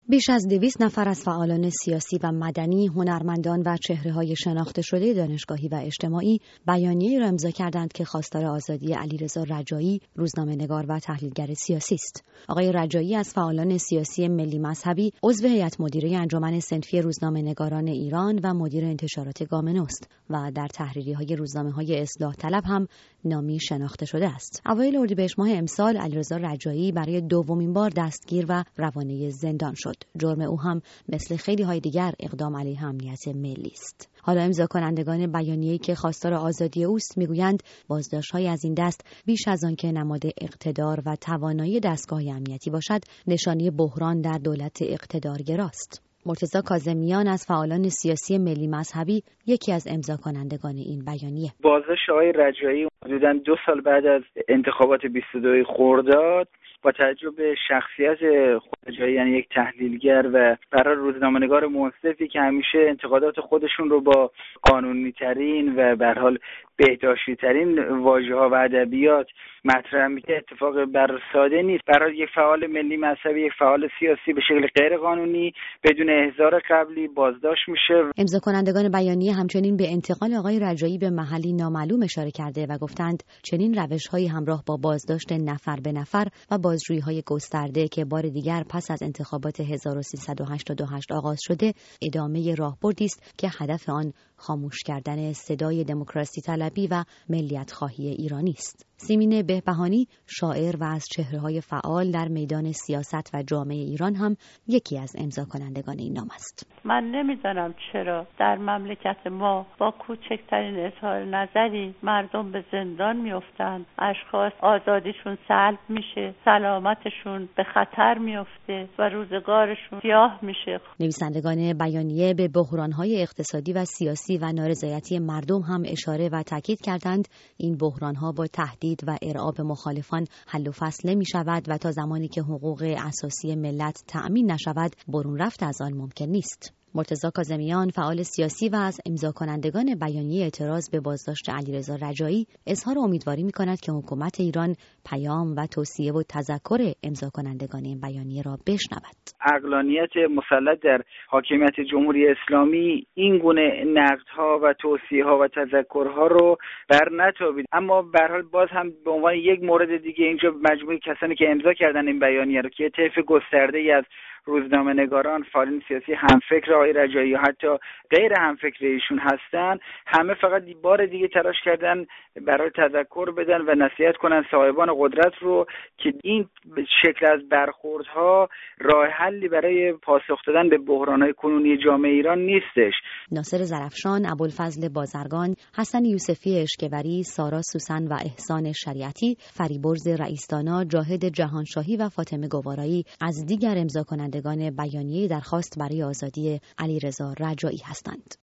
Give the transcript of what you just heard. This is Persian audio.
بیش از 200 نفر از فعالان سیاسی و مدنی، هنرمندان و چهره‌های شناخته شده دانشگاهی و اجتماعی بیانیه‌ای را امضا کردند که خواستار آزادی علیرضا رجایی، روزنامه‌نگار و تحلیلگر سیاسی است. آقای رجایی از فعالان سیاسی ملی مذهبی، عضو هیئت مدیره انجمن صنفی روزنامه‌نگاران ایران و مدیر انتشارات گامنو است و در تحریری‌های روزنامه‌های اصلاح طلب هم نامی شناخته شده است. اوایل اردیبهشت ماه امسال علیرضا رجایی برای دومین بار دستگیر و روانه زندان شد. جرم او هم مثل خیلی های دیگر اقدام علیه امنیت ملی است. حالا امضا کنندگان بیانیه‌ای که خواستار آزادی اوست میگویند بازداشت‌های از این دست بیش از آن که نماد اقتدار و توانایی دستگاه امنیتی باشد، نشانه بحران در دولت اقتدارگراست. مرتضی کاظمیان از فعالان سیاسی ملی مذهبی یکی از امضا کنندگان این بیانیه. بازداشت آقای رجایی حدوداً 2 سال بعد از انتخابات 22 خرداد با توجه به شخصیت خود رجایی، یعنی یک تحلیلگر و برای روزنامه‌نگار منصفی که همیشه انتقادات خودشون رو با قانونی ترین و به هر حال بهداشتی ترین واژه‌ها و ادبیات مطرح می‌کنه، اتفاق بر ساده نیست. برای یک فعال ملی مذهبی، یک فعال سیاسی به شکل غیر قانونی بدون احضار قبلی بازداشت میشه. امضا کنندگان بیانیه همچنین به انتقال آقای رجایی به محلی نامعلوم اشاره کرده و گفتند چنین روش‌هایی همراه با بازداشت نفر به نفر و بازجویی‌های گسترده که بار دیگر پس از انتخابات 1388 آغاز شده، ادامه راهبردی است که هدف آن خاموش کردن صدای دموکراسی طلبی و ملیت خواهی ایرانی است. سیمین بهبهانی، شاعر و از چهره‌های فعال در میدان سیاست و جامعه ایران هم یکی از امضا کنندگان این نام است. من نمیدانم چرا در مملکت ما با کوچکترین اظهار نظری مردم به زندان میافتند، اشخاص آزادیشون سلب میشه، سلامتشون به خطر میفته و روزگارشون سیاه میشه. نویسندگان بیانیه به بحران‌های اقتصادی و سیاسی و نارضایتی مردم هم اشاره و تاکید کردند این بحران‌ها با تهدید و ارعاب مخالفان حل و فصل نمی شود و تا زمانی که حقوق اساسی ملت تأمین نشود برون رفت از آن ممکن نیست. مرتضی کاظمیان، فعال سیاسی و از امضا کنندگان بیانیه اعتراض به بازداشت علیرضا رجایی، اظهار امیدواری می‌کند که حکومت ایران پیام و توصیه و تذکر امضا کنندگان این بیانیه را بشنود. عقلانیت مسلط در حاکمیت جمهوری اسلامی این گونه نقدها و توصیه‌ها و تذکرها رو بر نتابید، اما به هر حال باز هم به عنوان یک مورد دیگه اینجا مجموعه کسانی که امضا کردن این بیانیه رو که طیف گسترده‌ای از روزنامه‌نگاران، فعالان سیاسی همفکر آقای رجایی یا حتی غیر همفکر ایشون هستن، همه فقط بار دیگه تلاش کردن برای تذکر بدن و نصیحت کنن صاحبان قدرت رو که این شکل از برخوردها راه حلی برای پاسخ دادن به بحران‌های کنونی جامعه ایران نیستش. ناصر زرفشان، ابوالفضل بازرگان، حسن یوسفی اشکبری، سارا سوسن و احسان شریعتی، فریبرز رئیس‌دانا، جاهد جهانشاهی و فاطمه گوارایی از دیگر امضا کنندگان بیانیه درخواست برای آزادی علیرضا رجایی هستند.